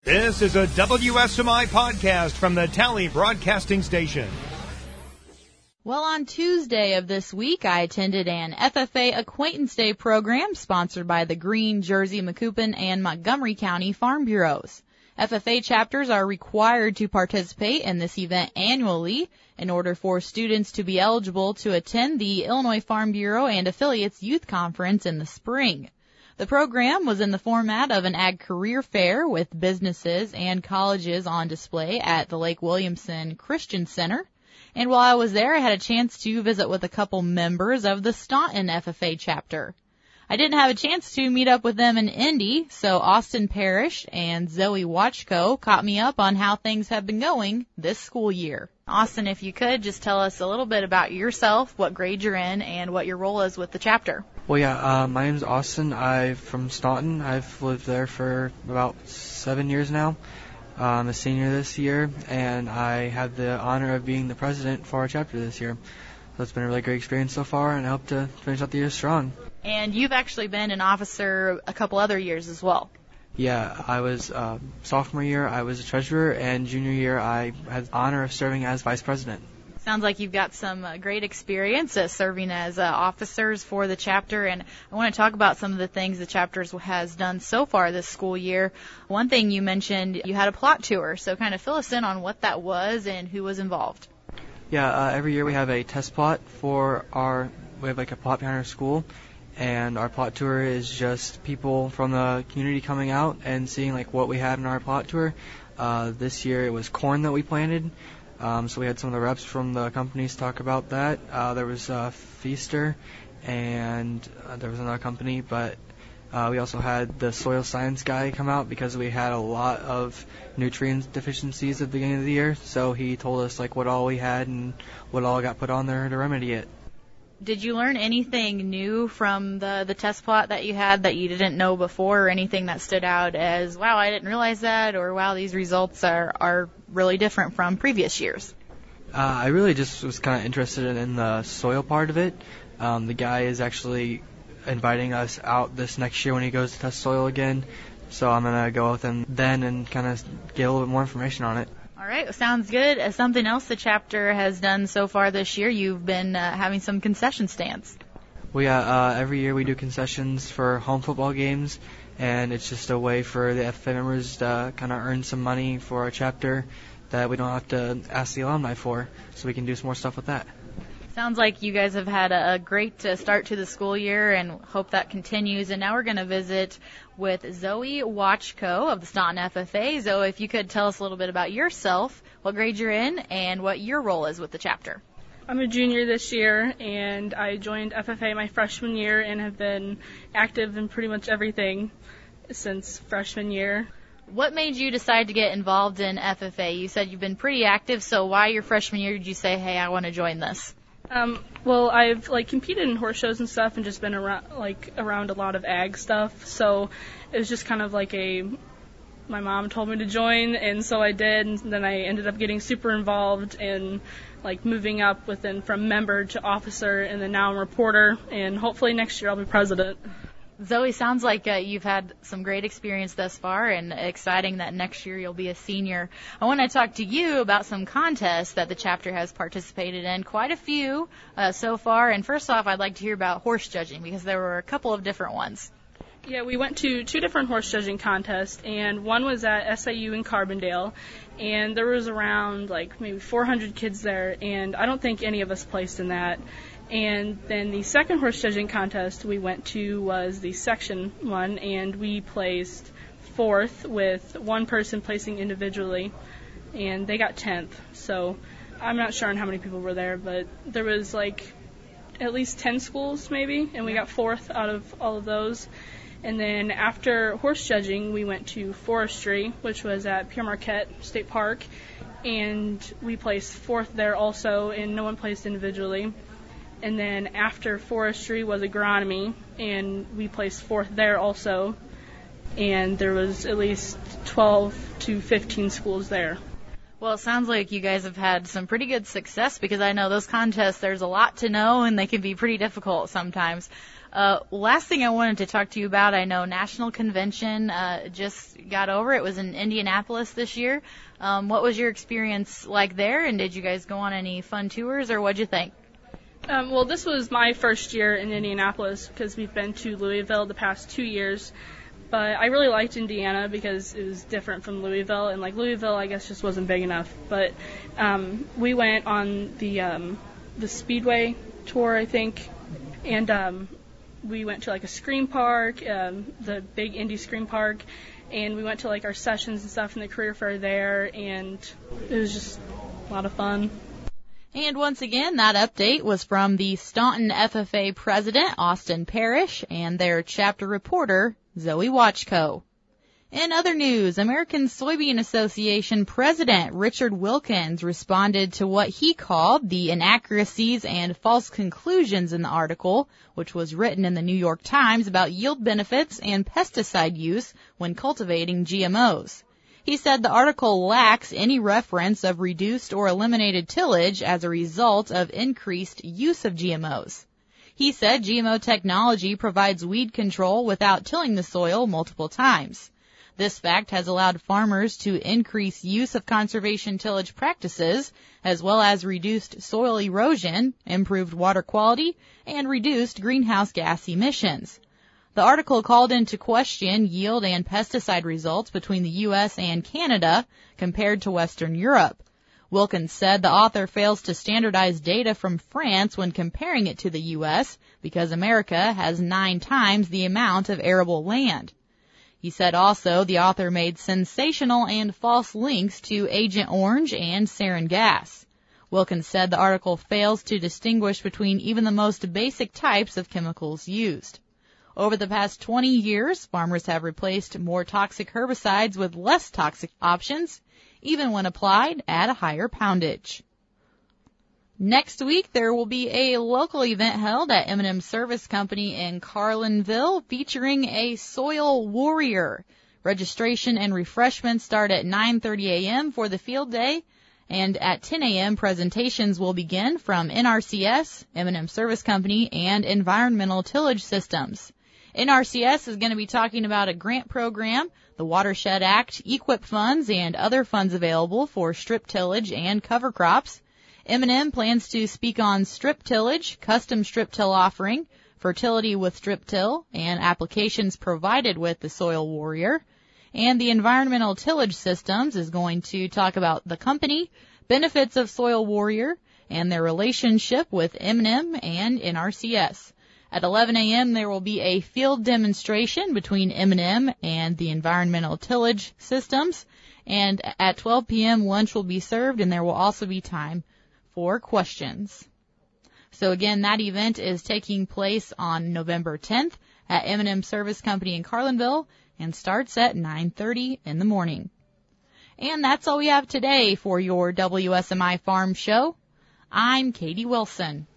This is a WSMI podcast from the Tally Broadcasting Station. Well, on Tuesday of this week, I attended an FFA Acquaintance Day program sponsored by the Greene, Jersey, Macoupin, and Montgomery County Farm Bureaus. FFA chapters are required to participate in this event annually in order for students to be eligible to attend the Illinois Farm Bureau and Affiliates Youth Conference in the spring. The program was in the format of an ag career fair with businesses and colleges on display at the Lake Williamson Christian Center. And while I was there, I had a chance to visit with a couple members of the Staunton FFA chapter. I didn't have a chance to meet up with them in Indy, so Austin Parrish and Zoe Watchko caught me up on how things have been going this school year. Austin, if you could, just tell us a little bit about yourself, what grade you're in, and what your role is with the chapter. Well, yeah, my name's Austin. I'm from Staunton. I've lived there for about 7 years now. I'm a senior this year, and I had the honor of being the president for our chapter this year. So it's been a really great experience so far, and I hope to finish out the year strong. And you've actually been an officer a couple other years as well. Yeah, I was sophomore year, I was a treasurer, and junior year I had the honor of serving as vice president. Sounds like you've got some great experience serving as officers for the chapter, and I want to talk about some of the things the chapter has done so far this school year. One thing you mentioned, you had a plot tour, so kind of fill us in on what that was and who was involved. Yeah, every year we have a test plot we have like a plot behind our school, and our plot tour is just people from the community coming out and seeing like what we had in our plot tour. This year it was corn that we planted. So we had some of the reps from the companies talk about that. There was Feaster, and there was another company, but we also had the soil science guy come out because we had a lot of nutrient deficiencies at the beginning of the year. So he told us like what all we had and what all got put on there to remedy it. Did you learn anything new from the test plot that you had that you didn't know before, or anything that stood out as, wow, I didn't realize that, or wow, these results are really different from previous years? I really just was kind of interested in the soil part of it. The guy is actually inviting us out this next year when he goes to test soil again, so I'm going to go with him then and kind of get a little bit more information on it. All right, sounds good. Something else the chapter has done so far this year, you've been having some concession stands. Well, yeah, every year we do concessions for home football games, and it's just a way for the FFA members to kind of earn some money for our chapter that we don't have to ask the alumni for, so we can do some more stuff with that. Sounds like you guys have had a great start to the school year, and hope that continues. And now we're going to visit with Zoe Watchko of the Staunton FFA. Zoe, if you could tell us a little bit about yourself, what grade you're in, and what your role is with the chapter. I'm a junior this year, and I joined FFA my freshman year and have been active in pretty much everything since freshman year. What made you decide to get involved in FFA? You said you've been pretty active, so why your freshman year did you say, hey, I want to join this? Well, I've competed in horse shows and stuff, and just been around a lot of ag stuff. So it was just kind of my mom told me to join, and so I did. And then I ended up getting super involved in moving up from member to officer, and then now I'm reporter. And hopefully next year I'll be president. Zoe, sounds like you've had some great experience thus far, and exciting that next year you'll be a senior. I want to talk to you about some contests that the chapter has participated in, quite a few so far. And first off, I'd like to hear about horse judging, because there were a couple of different ones. Yeah, we went to 2 different horse judging contests, and one was at SIU in Carbondale, and there was around maybe 400 kids there, and I don't think any of us placed in that. And then the second horse judging contest we went to was the section one, and we placed 4th with one person placing individually, and they got 10th. So I'm not sure on how many people were there, but there was at least 10 schools maybe, and we got 4th out of all of those. And then after horse judging, we went to forestry, which was at Pere Marquette State Park, and we placed 4th there also, and no one placed individually. And then after forestry was agronomy, and we placed 4th there also, and there was at least 12 to 15 schools there. Well, it sounds like you guys have had some pretty good success, because I know those contests, there's a lot to know, and they can be pretty difficult sometimes. Last thing I wanted to talk to you about, I know National Convention just got over. It was in Indianapolis this year. What was your experience like there, and did you guys go on any fun tours, or what'd you think? Well, this was my first year in Indianapolis because we've been to Louisville the past 2 years. But I really liked Indiana because it was different from Louisville, and Louisville, I guess, just wasn't big enough. But we went on the Speedway tour, I think, and we went to a Scream Park, the big Indy Scream Park, and we went to our sessions and stuff in the career fair there, and it was just a lot of fun. And once again, that update was from the Staunton FFA president, Austin Parrish, and their chapter reporter, Zoe Watchko. In other news, American Soybean Association President Richard Wilkins responded to what he called the inaccuracies and false conclusions in the article, which was written in the New York Times about yield benefits and pesticide use when cultivating GMOs. He said the article lacks any reference of reduced or eliminated tillage as a result of increased use of GMOs. He said GMO technology provides weed control without tilling the soil multiple times. This fact has allowed farmers to increase use of conservation tillage practices, as well as reduced soil erosion, improved water quality, and reduced greenhouse gas emissions. The article called into question yield and pesticide results between the U.S. and Canada compared to Western Europe. Wilkins said the author fails to standardize data from France when comparing it to the U.S. because America has 9 times the amount of arable land. He said also the author made sensational and false links to Agent Orange and sarin gas. Wilkins said the article fails to distinguish between even the most basic types of chemicals used. Over the past 20 years, farmers have replaced more toxic herbicides with less toxic options, even when applied at a higher poundage. Next week, there will be a local event held at M&M Service Company in Carlinville featuring a soil warrior. Registration and refreshments start at 9:30 a.m. for the field day, and at 10 a.m. presentations will begin from NRCS, M&M Service Company, and Environmental Tillage Systems. NRCS is going to be talking about a grant program, the Watershed Act, EQIP funds, and other funds available for strip tillage and cover crops. M&M plans to speak on strip tillage, custom strip till offering, fertility with strip till, and applications provided with the Soil Warrior. And the Environmental Tillage Systems is going to talk about the company, benefits of Soil Warrior, and their relationship with M&M and NRCS. At 11 a.m., there will be a field demonstration between M&M and the Environmental Tillage Systems. And at 12 p.m., lunch will be served, and there will also be time for questions. So again, that event is taking place on November 10th at M&M Service Company in Carlinville and starts at 9:30 in the morning. And that's all we have today for your WSMI Farm Show. I'm Katie Wilson.